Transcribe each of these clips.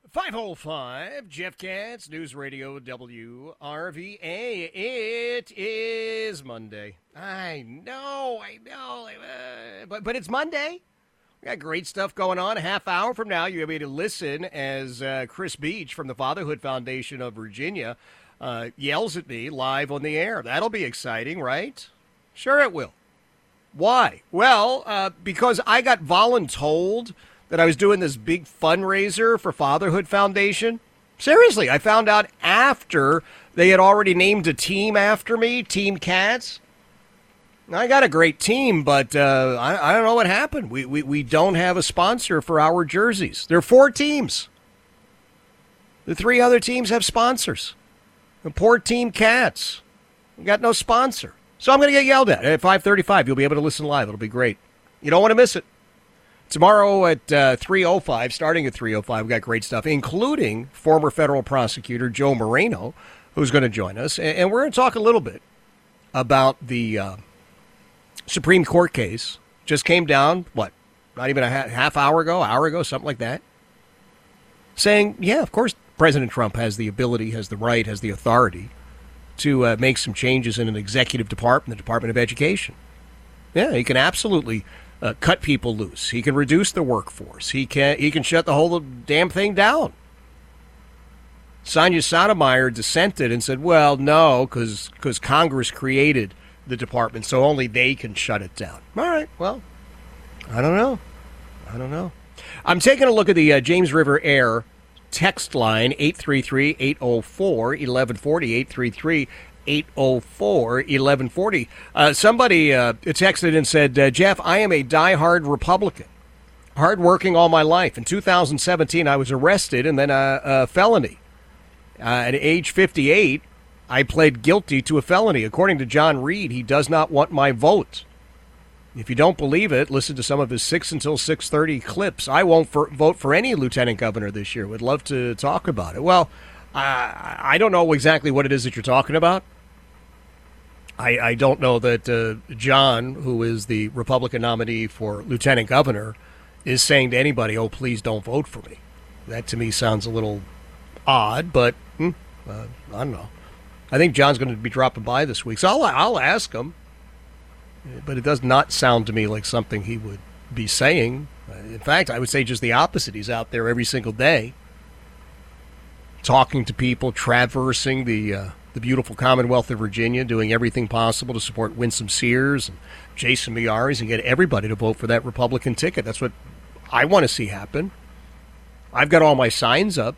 505, Jeff Katz, News Radio WRVA. It is Monday. I know. But it's Monday. We got great stuff going on. A half hour from now, you'll be able to listen as Chris Beach from the Fatherhood Foundation of Virginia yells at me live on the air. That'll be exciting, right? Sure it will. Why? Well, because I got voluntold that I was doing this big fundraiser for Fatherhood Foundation. Seriously, I found out after they had already named a team after me, Team Katz. I got a great team, but I don't know what happened. We don't have a sponsor for our jerseys. There are 4 teams. The 3 other teams have sponsors. The poor Team Katz. We got no sponsor. So I'm going to get yelled at 5:35. You'll be able to listen live. It'll be great. You don't want to miss it. Tomorrow at 3:05, starting at 3:05, we've got great stuff, including former federal prosecutor Joe Moreno, who's going to join us. And we're going to talk a little bit about the Supreme Court case. Just came down, not even a half hour ago, something like that, saying, yeah, of course, President Trump has the ability, has the right, has the authority to make some changes in an executive department, the Department of Education. Yeah, he can absolutely cut people loose. He can reduce the workforce. He can shut the whole damn thing down. Sonia Sotomayor dissented and said, well, no, because Congress created the department, so only they can shut it down. All right, well, I don't know. I'm taking a look at the James River Air text line, 833-804-1140, 833-804-1140. Somebody texted and said, Jeff, I am a diehard Republican, hardworking all my life. In 2017, I was arrested and then a felony. At age 58, I pled guilty to a felony. According to John Reed, he does not want my vote. If you don't believe it, listen to some of his 6 until 6:30 clips. I won't vote for any lieutenant governor this year. Would love to talk about it. Well, I don't know exactly what it is that you're talking about. I don't know that John, who is the Republican nominee for lieutenant governor, is saying to anybody, oh, please don't vote for me. That to me sounds a little odd, but I don't know. I think John's going to be dropping by this week, so I'll ask him. But it does not sound to me like something he would be saying. In fact, I would say just the opposite. He's out there every single day talking to people, traversing the beautiful Commonwealth of Virginia, doing everything possible to support Winsome Sears and Jason Miyares and get everybody to vote for that Republican ticket. That's what I want to see happen. I've got all my signs up.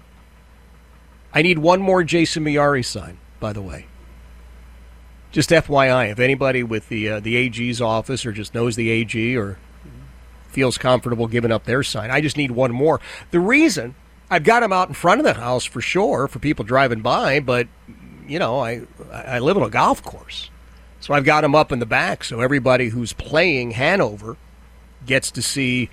I need one more Jason Miyares sign, by the way. Just FYI, if anybody with the AG's office or just knows the AG or feels comfortable giving up their sign, I just need one more. The reason, I've got them out in front of the house for sure for people driving by, but, you know, I live on a golf course. So I've got them up in the back so everybody who's playing Hanover gets to see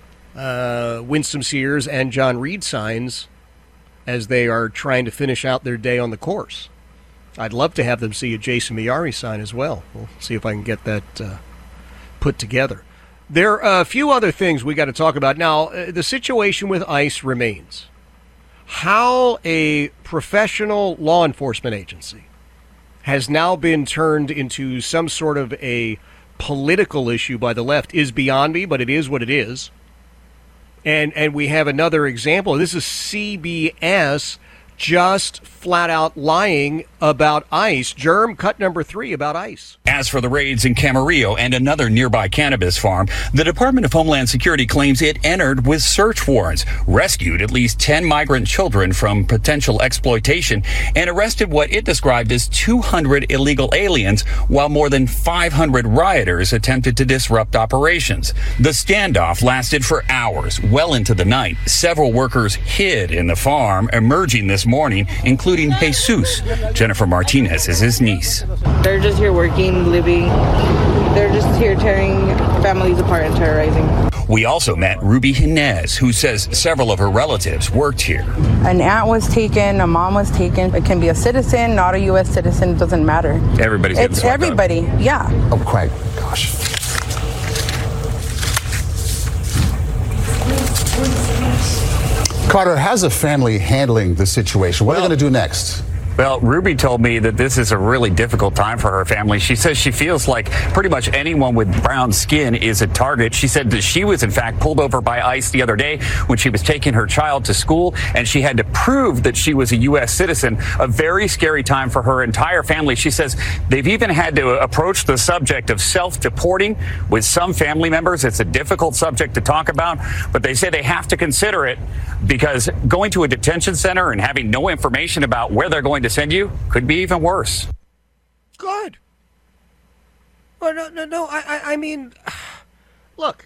Winsome Sears and John Reed signs as they are trying to finish out their day on the course. I'd love to have them see a Jason Miyares sign as well. We'll see if I can get that put together. There are a few other things we got to talk about. Now, the situation with ICE remains. How a professional law enforcement agency has now been turned into some sort of a political issue by the left is beyond me, but it is what it is. And we have another example. This is CBS just flat out lying about ICE. Germ, cut number 3 about ICE. As for the raids in Camarillo and another nearby cannabis farm, the Department of Homeland Security claims it entered with search warrants, rescued at least 10 migrant children from potential exploitation, and arrested what it described as 200 illegal aliens, while more than 500 rioters attempted to disrupt operations. The standoff lasted for hours, well into the night. Several workers hid in the farm, emerging this morning, including Jesus. Jennifer Martinez is his niece. They're just here working, living. They're just here tearing families apart and terrorizing. We also met Ruby Hinez, who says several of her relatives worked here. An aunt was taken, a mom was taken. It can be a citizen, not a U.S. citizen, it doesn't matter. Everybody's getting It's everybody, yeah. Oh, quiet. Gosh. Carter, how's the family handling the situation? What are they going to do next? Well, Ruby told me that this is a really difficult time for her family. She says she feels like pretty much anyone with brown skin is a target. She said that she was, in fact, pulled over by ICE the other day when she was taking her child to school, and she had to prove that she was a U.S. citizen. A very scary time for her entire family. She says they've even had to approach the subject of self-deporting with some family members. It's a difficult subject to talk about, but they say they have to consider it because going to a detention center and having no information about where they're going to send you could be even worse. Good. Well, no. I mean, look,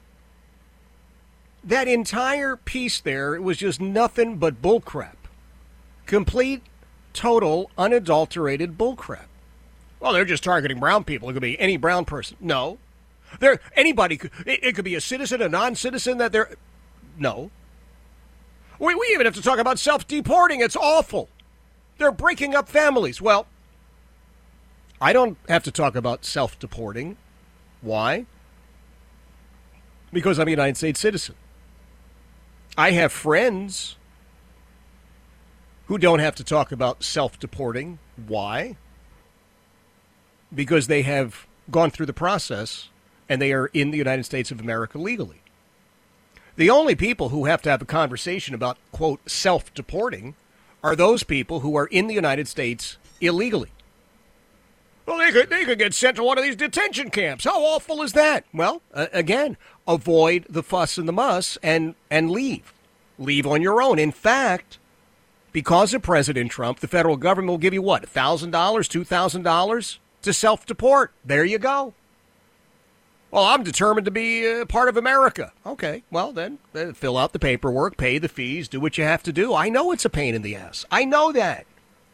that entire piece there, it was just nothing but bullcrap. Complete, total, unadulterated bullcrap. Well, they're just targeting brown people. It could be any brown person. No. Anybody. It could be a citizen, a non-citizen that they're... No. We even have to talk about self-deporting. It's awful. They're breaking up families. Well, I don't have to talk about self-deporting. Why? Because I'm a United States citizen. I have friends who don't have to talk about self-deporting. Why? Because they have gone through the process and they are in the United States of America legally. The only people who have to have a conversation about, quote, self-deporting are those people who are in the United States illegally. Well, they could get sent to one of these detention camps. How awful is that? Well, again, avoid the fuss and the muss and leave. Leave on your own. In fact, because of President Trump, the federal government will give you what, $1,000, $2,000 to self-deport. There you go. Well, I'm determined to be part of America. Okay, well, then fill out the paperwork, pay the fees, do what you have to do. I know it's a pain in the ass. I know that.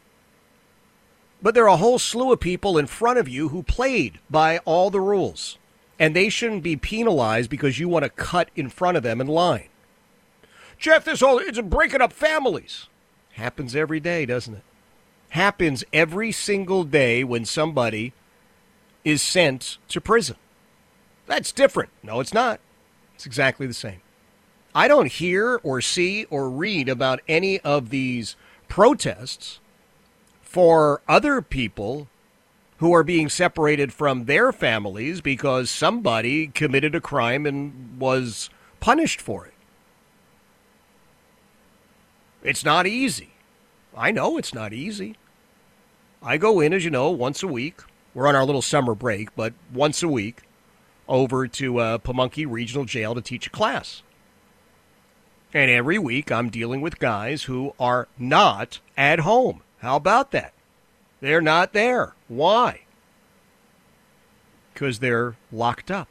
But there are a whole slew of people in front of you who played by all the rules. And they shouldn't be penalized because you want to cut in front of them in line. Jeff, it's breaking up families. Happens every day, doesn't it? Happens every single day when somebody is sent to prison. That's different. No, it's not. It's exactly the same. I don't hear or see or read about any of these protests for other people who are being separated from their families because somebody committed a crime and was punished for it. It's not easy. I know it's not easy. I go in, as you know, once a week. We're on our little summer break, but once a week over to Pamunkey Regional Jail to teach a class. And every week I'm dealing with guys who are not at home. How about that? They're not there. Why? Because they're locked up.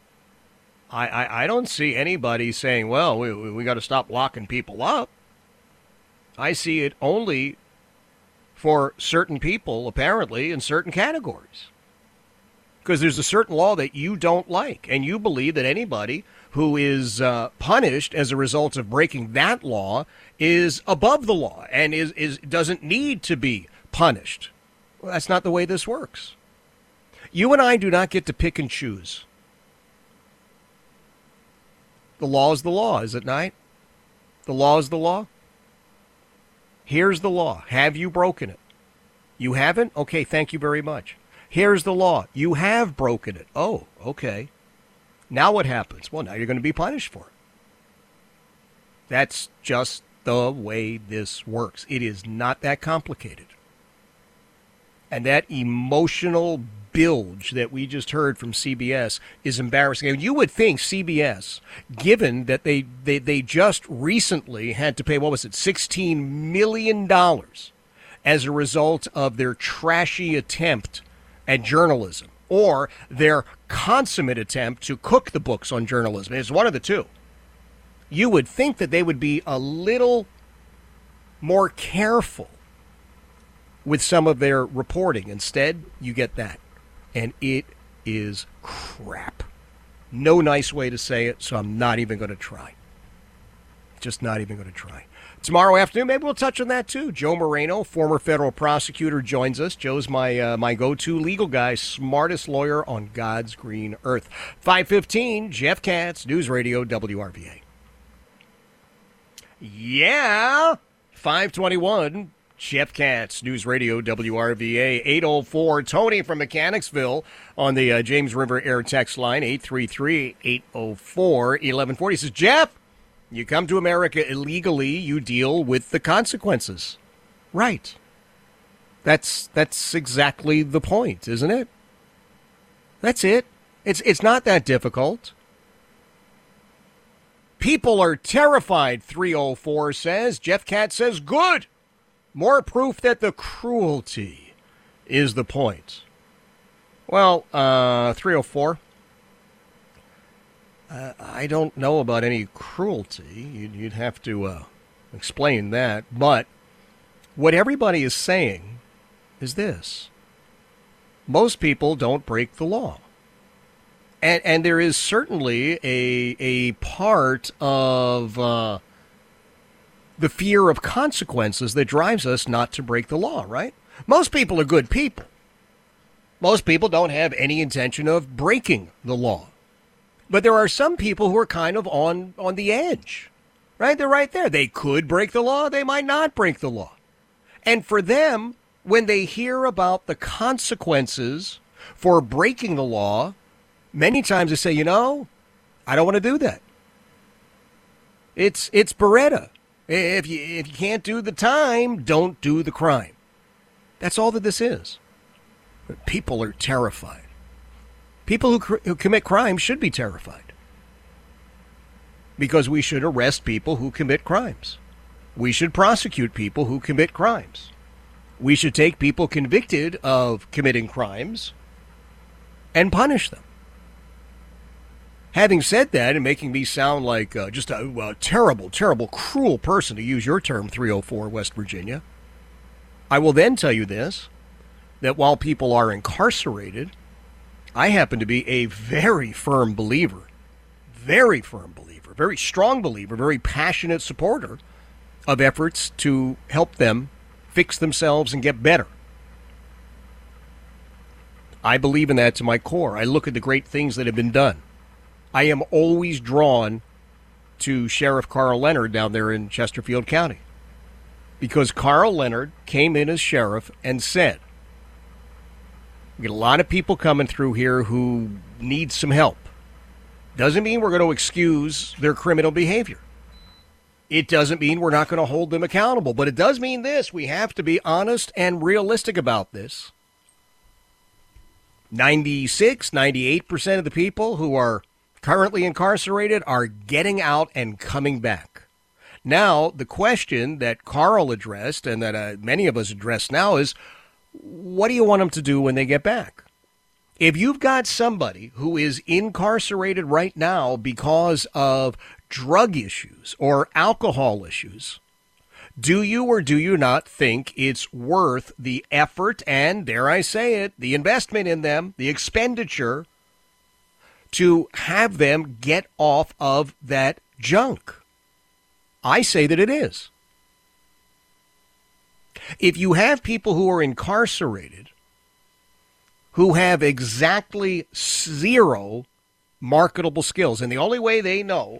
I don't see anybody saying, well, we got to stop locking people up. I see it only for certain people, apparently, in certain categories. Because there's a certain law that you don't like, and you believe that anybody who is punished as a result of breaking that law is above the law and doesn't need to be punished. Well, that's not the way this works. You and I do not get to pick and choose. The law is the law, is it not? The law is the law. Here's the law. Have you broken it? You haven't? Okay, thank you very much. Here's the law. You have broken it. Oh, okay. Now what happens? Well, now you're going to be punished for it. That's just the way this works. It is not that complicated. And that emotional bilge that we just heard from CBS is embarrassing. And you would think CBS, given that they just recently had to pay, what was it, $16 million as a result of their trashy attempt at journalism, or their consummate attempt to cook the books on journalism. It's one of the two. You would think that they would be a little more careful with some of their reporting. Instead, you get that. And it is crap. No nice way to say it, so I'm not even going to try. Just not even going to try. Tomorrow afternoon, maybe we'll touch on that too. Joe Moreno, former federal prosecutor, joins us. Joe's my go-to legal guy, smartest lawyer on God's green earth. 5:15, Jeff Katz, News Radio WRVA. Yeah. 521. Jeff Katz, News Radio WRVA, 804. Tony from Mechanicsville on the James River Air Text line, 833-804-1140. Says, Jeff, you come to America illegally, you deal with the consequences. Right. That's exactly the point, isn't it? That's it. It's not that difficult. People are terrified, 304 says. Jeff Katz says, good. More proof that the cruelty is the point. Well, 304. I don't know about any cruelty. You'd have to explain that. But what everybody is saying is this. Most people don't break the law. And there is certainly a part of the fear of consequences that drives us not to break the law, right? Most people are good people. Most people don't have any intention of breaking the law. But there are some people who are kind of on the edge, right? They're right there. They could break the law. They might not break the law. And for them, when they hear about the consequences for breaking the law, many times they say, I don't want to do that. It's Beretta. If you can't do the time, don't do the crime. That's all that this is. But people are terrified. People who commit crimes should be terrified. Because we should arrest people who commit crimes. We should prosecute people who commit crimes. We should take people convicted of committing crimes and punish them. Having said that, and making me sound like just a terrible, terrible, cruel person, to use your term, 304 West Virginia, I will then tell you this, that while people are incarcerated, I happen to be a very firm believer, very strong believer, very passionate supporter of efforts to help them fix themselves and get better. I believe in that to my core. I look at the great things that have been done. I am always drawn to Sheriff Carl Leonard down there in Chesterfield County, because Carl Leonard came in as sheriff and said, we get a lot of people coming through here who need some help. Doesn't mean we're going to excuse their criminal behavior. It doesn't mean we're not going to hold them accountable, but it does mean this. We have to be honest and realistic about this. 98% of the people who are currently incarcerated are getting out and coming back. Now, the question that Carl addressed and that many of us address now is, what do you want them to do when they get back? If you've got somebody who is incarcerated right now because of drug issues or alcohol issues, do you or do you not think it's worth the effort and, dare I say it, the investment in them, the expenditure, to have them get off of that junk? I say that it is. If you have people who are incarcerated who have exactly zero marketable skills, and the only way they know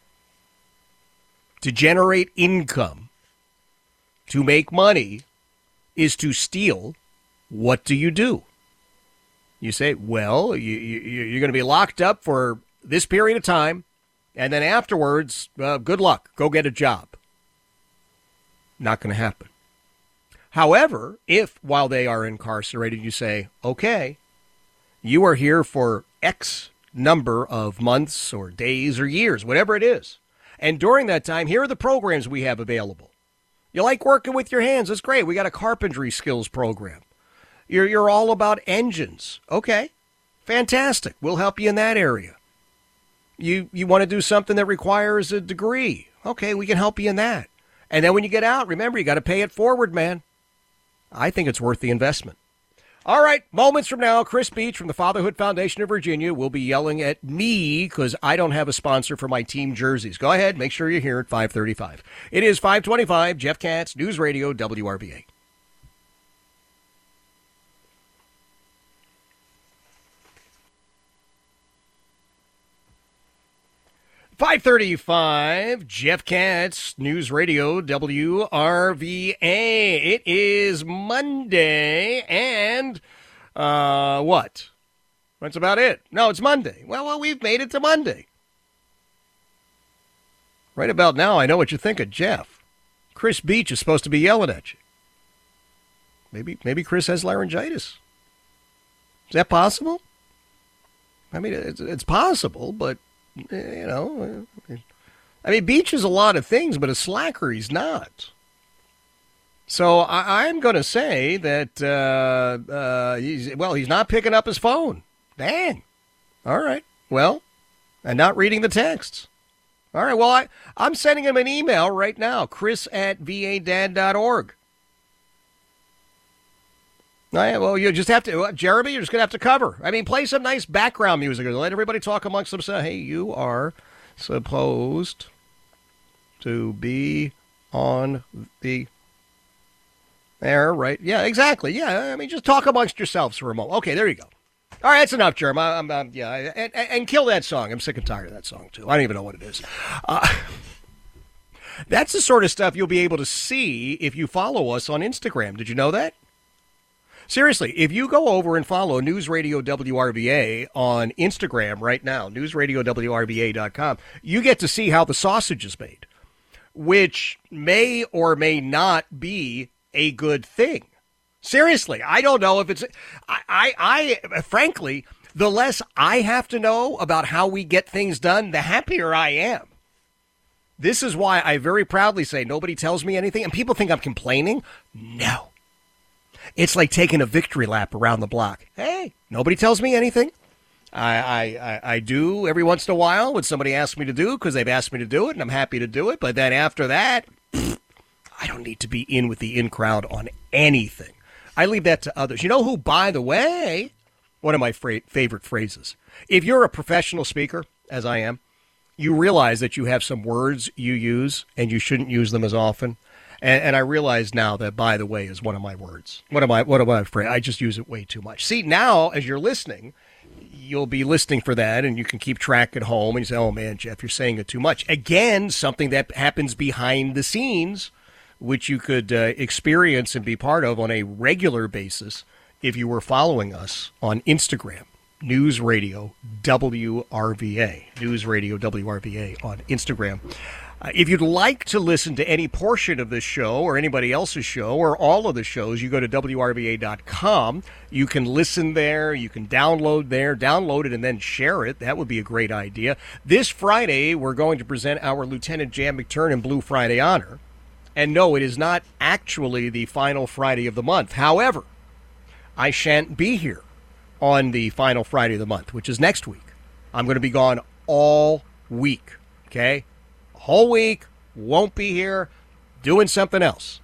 to generate income, to make money, is to steal, what do? You say, well, you're going to be locked up for this period of time, and then afterwards, good luck. Go get a job. Not going to happen. However, if while they are incarcerated, you say, okay, you are here for X number of months or days or years, whatever it is, and during that time, here are the programs we have available. You like working with your hands? That's great. We got a carpentry skills program. You're all about engines. Okay, fantastic. We'll help you in that area. You want to do something that requires a degree. Okay, we can help you in that. And then when you get out, remember, you got to pay it forward, man. I think it's worth the investment. All right, moments from now, Chris Beach from the Fatherhood Foundation of Virginia will be yelling at me because I don't have a sponsor for my team jerseys. Go ahead, make sure you're here at 5:35. It is 5:25, Jeff Katz, News Radio, WRVA. 5:35, Jeff Katz, News Radio WRVA. It is Monday, and what? That's about it. No, it's Monday. Well, we've made it to Monday. Right about now, I know what you're thinking, Jeff. Chris Beach is supposed to be yelling at you. Maybe Chris has laryngitis. Is that possible? I mean, it's possible, but, you know, I mean, Beach is a lot of things, but a slacker he's not. So I'm going to say that, he's not picking up his phone. Dang. All right. Well, and not reading the texts. All right. Well, I'm sending him an email right now, chris@vadad.org. Oh, yeah, well, you just have to, Jeremy, you're just going to have to cover. I mean, play some nice background music. Let everybody talk amongst themselves. Hey, you are supposed to be on the air, right? Yeah, exactly. Yeah, I mean, just talk amongst yourselves for a moment. Okay, there you go. All right, that's enough, Jeremy. And kill that song. I'm sick and tired of that song, too. I don't even know what it is. That's the sort of stuff you'll be able to see if you follow us on Instagram. Did you know that? Seriously, if you go over and follow News Radio WRVA on Instagram right now, newsradiowrva.com, you get to see how the sausage is made, which may or may not be a good thing. Seriously, I don't know if it's... I frankly, the less I have to know about how we get things done, the happier I am. This is why I very proudly say nobody tells me anything, and people think I'm complaining. No. It's like taking a victory lap around the block. Hey, nobody tells me anything. I do every once in a while when somebody asks me to do because they've asked me to do it, and I'm happy to do it. But then after that, I don't need to be in with the in crowd on anything. I leave that to others. You know who, by the way, one of my favorite phrases. If you're a professional speaker, as I am, you realize that you have some words you use and you shouldn't use them as often. And I realize now that, by the way, is one of my words. What am I afraid? I just use it way too much. See, now, as you're listening, you'll be listening for that, and you can keep track at home, and you say, oh, man, Jeff, you're saying it too much. Again, something that happens behind the scenes, which you could experience and be part of on a regular basis if you were following us on Instagram. News Radio WRVA. News Radio WRVA on Instagram. If you'd like to listen to any portion of this show or anybody else's show or all of the shows, you go to WRVA.com. You can listen there. You can download there. Download it and then share it. That would be a great idea. This Friday, we're going to present our Lieutenant Jan McTurnan Blue Friday Honor. And no, it is not actually the final Friday of the month. However, I shan't be here on the final Friday of the month, which is next week. I'm going to be gone all week, okay? Whole week, won't be here, doing something else.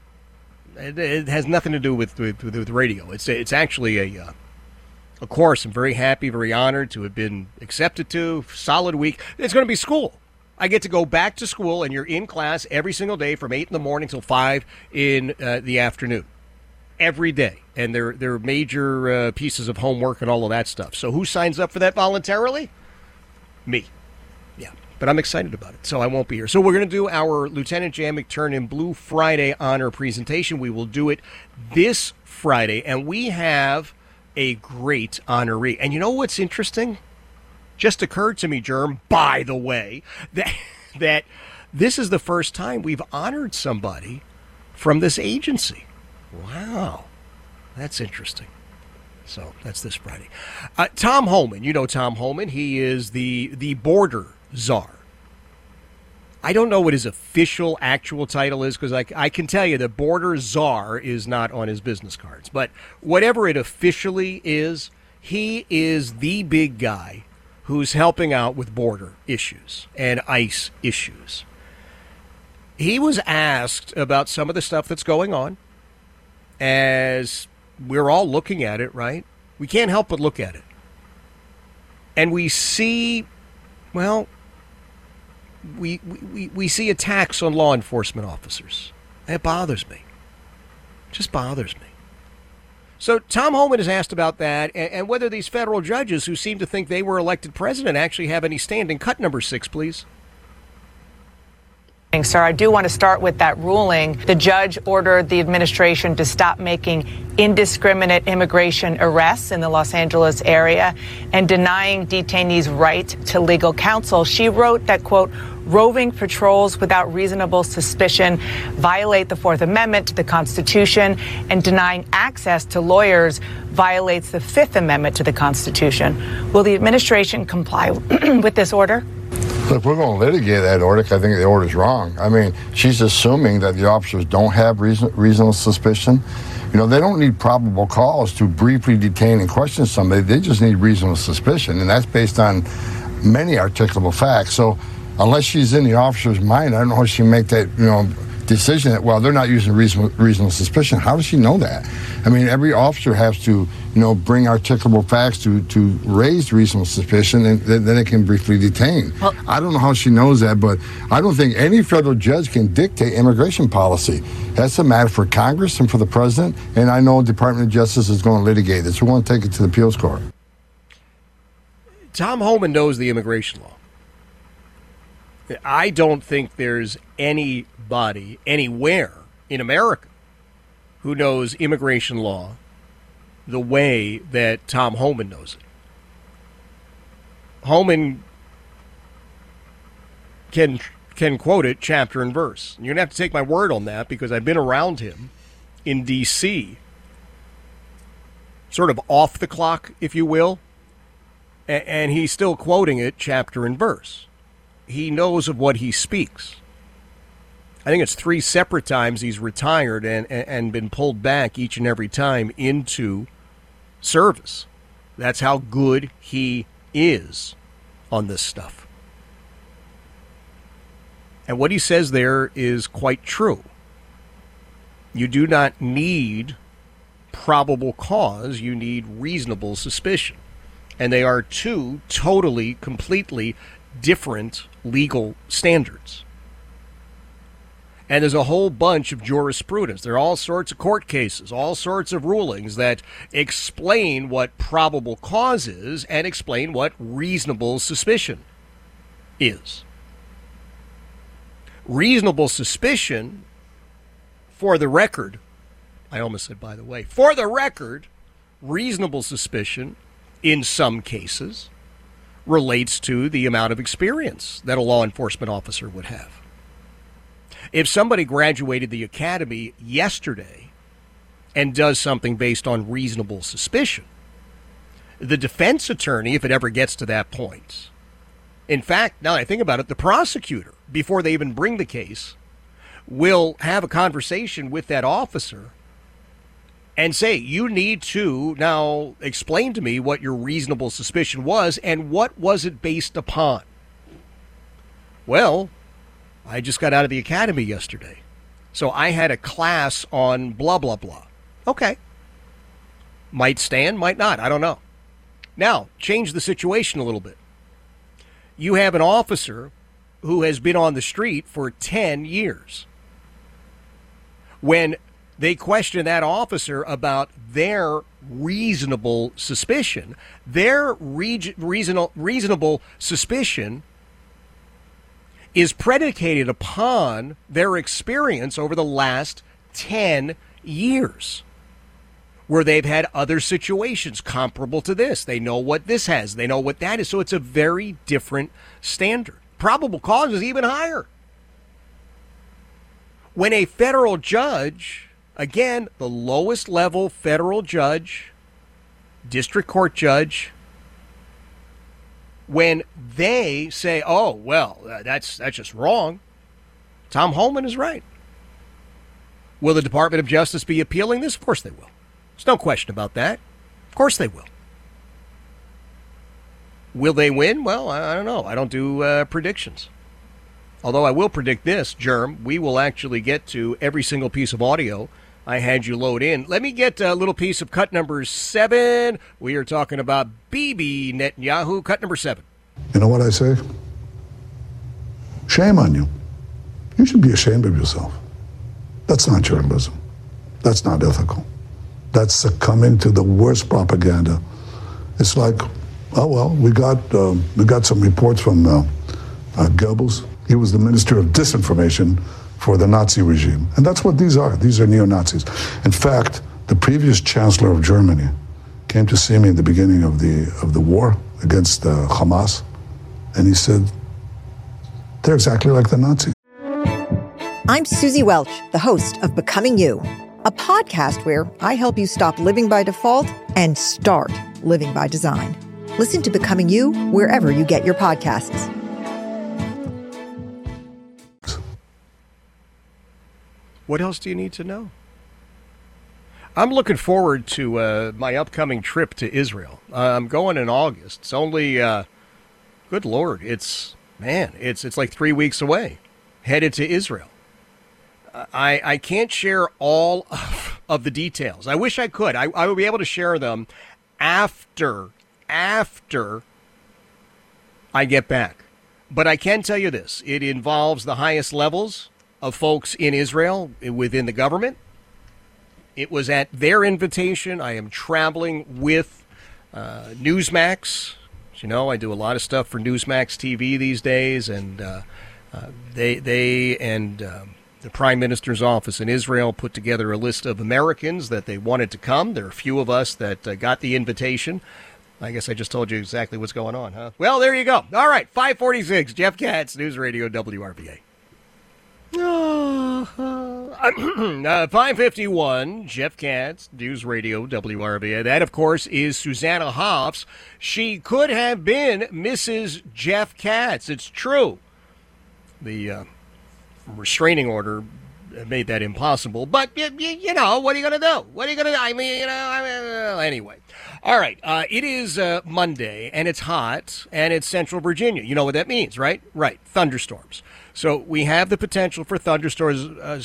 It has nothing to do with radio. It's actually a course I'm very happy, very honored to have been accepted to. Solid week. It's going to be school. I get to go back to school, and you're in class every single day from 8 in the morning till 5 in the afternoon. Every day. And they're major pieces of homework and all of that stuff. So who signs up for that voluntarily? Me. Yeah. But I'm excited about it, so I won't be here. So we're going to do our Lieutenant Jan McTurnan Blue Friday Honor presentation. We will do it this Friday, and we have a great honoree. And you know what's interesting? Just occurred to me, Germ, by the way, that this is the first time we've honored somebody from this agency. Wow. That's interesting. So that's this Friday. Tom Homan, you know Tom Homan. He is the border czar. I don't know what his official actual title is because I can tell you the border czar is not on his business cards. But whatever it officially is, he is the big guy who's helping out with border issues and ICE issues. He was asked about some of the stuff that's going on as we're all looking at it, right? We can't help but look at it. And we see, well, we see attacks on law enforcement officers. It bothers me. It just bothers me. So Tom Homan is asked about that and whether these federal judges who seem to think they were elected president actually have any standing. Cut number 6, please. Sir, I do want to start with that ruling. The judge ordered the administration to stop making indiscriminate immigration arrests in the Los Angeles area and denying detainees right to legal counsel. She wrote that, quote, roving patrols without reasonable suspicion violate the Fourth Amendment to the Constitution, and denying access to lawyers violates the Fifth Amendment to the Constitution. Will the administration comply with this order? If we're going to litigate that order, I think the order's wrong. I mean, she's assuming that the officers don't have reasonable suspicion. You know, they don't need probable cause to briefly detain and question somebody. They just need reasonable suspicion, and that's based on many articulable facts. So unless she's in the officer's mind, I don't know how she can make that, decision that, well, they're not using reasonable suspicion. How does she know that? I mean, every officer has to, bring articulable facts to raise reasonable suspicion, and then they can briefly detain. Well, I don't know how she knows that, but I don't think any federal judge can dictate immigration policy. That's a matter for Congress and for the president, and I know the Department of Justice is going to litigate this. We want to take it to the appeals court. Tom Homan knows the immigration law. I don't think there's anybody anywhere in America who knows immigration law the way that Tom Homan knows it. Homan can quote it chapter and verse. You're going to have to take my word on that because I've been around him in D.C., sort of off the clock, if you will, and he's still quoting it chapter and verse. He knows of what he speaks. I think it's 3 separate times he's retired and been pulled back each and every time into service. That's how good he is on this stuff. And what he says there is quite true. You do not need probable cause. You need reasonable suspicion. And they are 2 totally, completely different legal standards. And there's a whole bunch of jurisprudence. There are all sorts of court cases, all sorts of rulings that explain what probable cause is and explain what reasonable suspicion is. Reasonable suspicion, for the record, I almost said by the way, for the record, reasonable suspicion in some cases relates to the amount of experience that a law enforcement officer would have. If somebody graduated the academy yesterday and does something based on reasonable suspicion, the defense attorney, if it ever gets to that point, in fact, now that I think about it, the prosecutor, before they even bring the case, will have a conversation with that officer and say, you need to now explain to me what your reasonable suspicion was and what was it based upon. Well, I just got out of the academy yesterday, so I had a class on blah, blah, blah. Okay. Might stand, might not. I don't know. Now, change the situation a little bit. You have an officer who has been on the street for 10 years. When they question that officer about their reasonable suspicion, their reasonable suspicion is predicated upon their experience over the last 10 years, where they've had other situations comparable to this. They know what this has. They know what that is. So it's a very different standard. Probable cause is even higher. When a federal judge, again, the lowest level federal judge, district court judge, when they say, oh, well, that's just wrong, Tom Homan is right. Will the Department of Justice be appealing this? Of course they will. There's no question about that. Of course they will. Will they win? Well, I don't know. I don't do predictions. Although I will predict this, Germ, we will actually get to every single piece of audio I had you load in. Let me get a little piece of cut number 7. We are talking about Bibi Netanyahu, cut number 7. You know what I say? Shame on you. You should be ashamed of yourself. That's not journalism. That's not ethical. That's succumbing to the worst propaganda. It's like, oh well, we got some reports from Goebbels. He was the minister of disinformation for the Nazi regime. And that's what these are. These are neo-Nazis. In fact, the previous chancellor of Germany came to see me in the beginning of the war against Hamas, and he said, they're exactly like the Nazis. I'm Susie Welch, the host of Becoming You, a podcast where I help you stop living by default and start living by design. Listen to Becoming You wherever you get your podcasts. What else do you need to know? I'm looking forward to my upcoming trip to Israel. I'm going in August. It's only, good Lord, it's like 3 weeks away. Headed to Israel. I can't share all of the details. I wish I could. I would be able to share them after I get back. But I can tell you this. It involves the highest levels of folks in Israel within the government. It was at their invitation. I am traveling with Newsmax. As you know, I do a lot of stuff for Newsmax TV these days, and they and the Prime Minister's office in Israel put together a list of Americans that they wanted to come. There are a few of us that got the invitation. I guess I just told you exactly what's going on, huh? Well, there you go. All right, 546, Jeff Katz, News Radio WRVA. 551, Jeff Katz, News Radio WRVA. That, of course, is Susanna Hoffs. She could have been Mrs. Jeff Katz. It's true. The restraining order made that impossible. But, you know, what are you going to do? What are you going to do? I mean, anyway. All right. It is Monday, and it's hot, and it's Central Virginia. You know what that means, right? Right. Thunderstorms. So we have the potential for thunderstorms.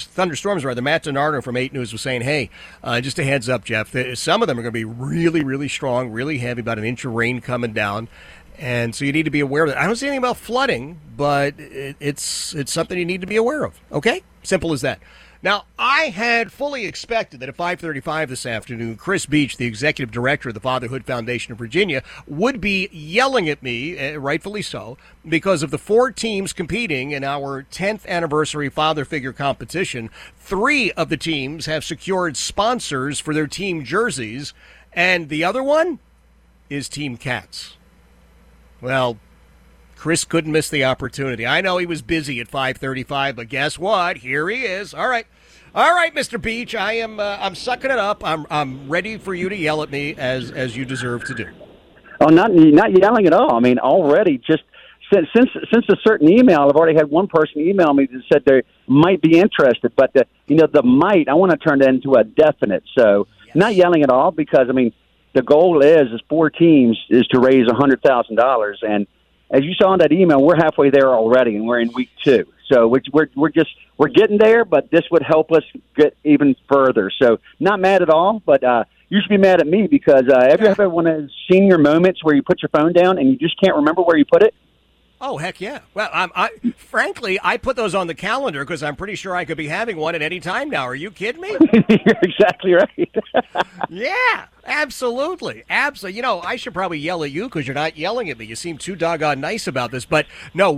Matt DiNardo from 8 News was saying, hey, just a heads up, Jeff, some of them are going to be really, really strong, really heavy, about an inch of rain coming down. And so you need to be aware of that. I don't say anything about flooding, but it's something you need to be aware of. Okay? Simple as that. Now, I had fully expected that at 5:35 this afternoon, Chris Beach, the executive director of the Fatherhood Foundation of Virginia, would be yelling at me, rightfully so, because of the 4 teams competing in our 10th anniversary father figure competition. 3 of the teams have secured sponsors for their team jerseys, and the other one is Team Katz. Well, Chris couldn't miss the opportunity. I know he was busy at 5:35, but guess what? Here he is. All right, Mr. Beach. I'm sucking it up. I'm ready for you to yell at me as you deserve to do. Oh, not yelling at all. I mean, already just since a certain email, I've already had one person email me that said they might be interested, but the might, I want to turn that into a definite. So Not yelling at all, because I mean the goal is 4 teams is to raise $100,000, and as you saw in that email, we're halfway there already, and we're in week 2. So we're getting there, but this would help us get even further. So not mad at all, but you should be mad at me, because have you ever one of those senior moments where you put your phone down and you just can't remember where you put it? Oh, heck yeah. Well, frankly, I put those on the calendar because I'm pretty sure I could be having one at any time now. Are you kidding me? You're exactly right. Yeah, absolutely. Absolutely. You know, I should probably yell at you because you're not yelling at me. You seem too doggone nice about this. But no,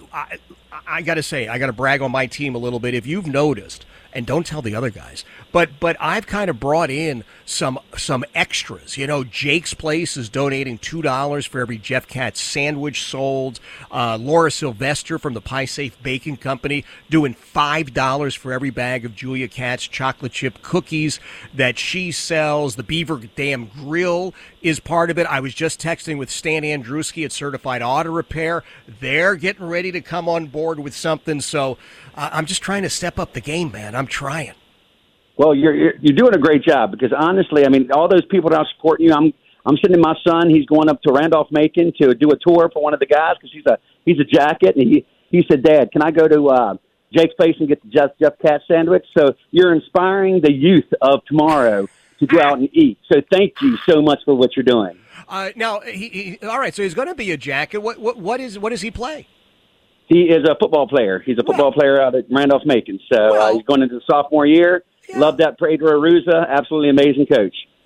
I got to say, I got to brag on my team a little bit. If you've noticed, and don't tell the other guys, but I've kind of brought in some extras. You know, Jake's Place is donating $2 for every Jeff Katz sandwich sold. Laura Sylvester from the Pie Safe Baking Company doing $5 for every bag of Julia Katz chocolate chip cookies that she sells. The Beaver Dam Grill is part of it. I was just texting with Stan Andruski at Certified Auto Repair. They're getting ready to come on board with something. So I'm just trying to step up the game, man. I'm trying. Well, you're doing a great job, because honestly, I mean, all those people that are supporting you, I'm sending my son. He's going up to Randolph-Macon to do a tour for one of the guys, because he's a jacket, and he said, Dad, can I go to Jake's Place and get the Jeff Katz sandwich? So you're inspiring the youth of tomorrow to go out and eat. So thank you so much for what you're doing. Now, all right. So he's going to be a jacket. What does he play? He is a football player. He's a football player out at Randolph-Macon. So he's going into the sophomore year. Yeah. Love that Pedro Aruza. Absolutely amazing coach.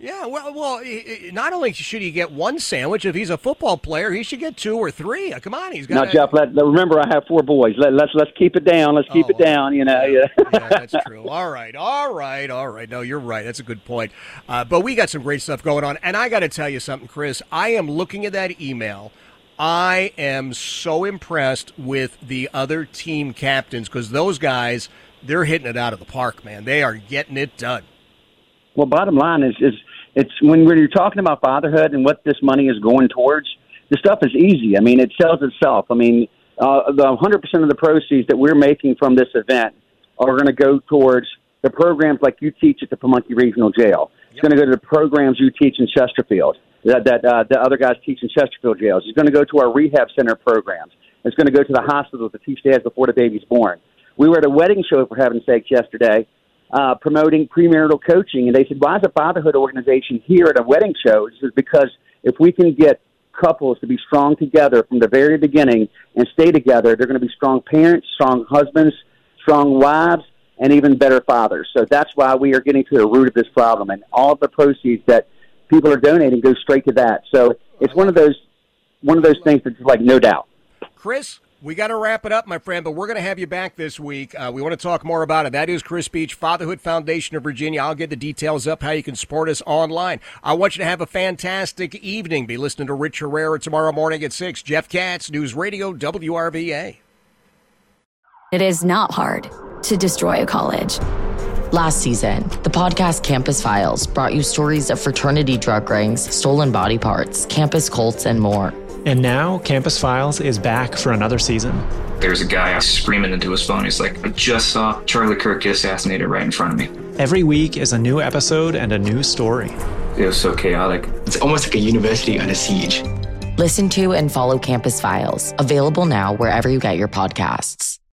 Yeah, well, not only should he get one sandwich, if he's a football player, he should get 2 or 3. Come on, he's got. Now, Jeff, remember I have 4 boys. Let's keep it down. Let's keep it down. You know. Yeah, that's true. All right. No, you're right. That's a good point. But we got some great stuff going on, and I got to tell you something, Chris. I am looking at that email. I am so impressed with the other team captains because those guys, they're hitting it out of the park, man. They are getting it done. Well, bottom line is it's when you're talking about fatherhood and what this money is going towards, the stuff is easy. I mean, it sells itself. I mean, the 100% of the proceeds that we're making from this event are going to go towards the programs like you teach at the Pamunkey Regional Jail. It's going to go to the programs you teach in Chesterfield, that the other guys teach in Chesterfield jails. It's going to go to our rehab center programs. It's going to go to the hospitals to teach dads before the baby's born. We were at a wedding show, for heaven's sakes, yesterday, promoting premarital coaching, and they said, why is a fatherhood organization here at a wedding show? This is because if we can get couples to be strong together from the very beginning and stay together, they're going to be strong parents, strong husbands, strong wives, and even better fathers. So that's why we are getting to the root of this problem, and all of the proceeds that people are donating go straight to that. So it's one of those things that's like no doubt. Chris, we got to wrap it up, my friend, but we're going to have you back this week. We want to talk more about it. That is Chris Beach, Fatherhood Foundation of Virginia. I'll get the details up, how you can support us online. I want you to have a fantastic evening. Be listening to Rich Herrera tomorrow morning at 6. Jeff Katz, News Radio WRVA. It is not hard to destroy a college. Last season, the podcast Campus Files brought you stories of fraternity drug rings, stolen body parts, campus cults, and more. And now, Campus Files is back for another season. There's a guy screaming into his phone. He's like, I just saw Charlie Kirk get assassinated right in front of me. Every week is a new episode and a new story. It was so chaotic. It's almost like a university under siege. Listen to and follow Campus Files, available now wherever you get your podcasts.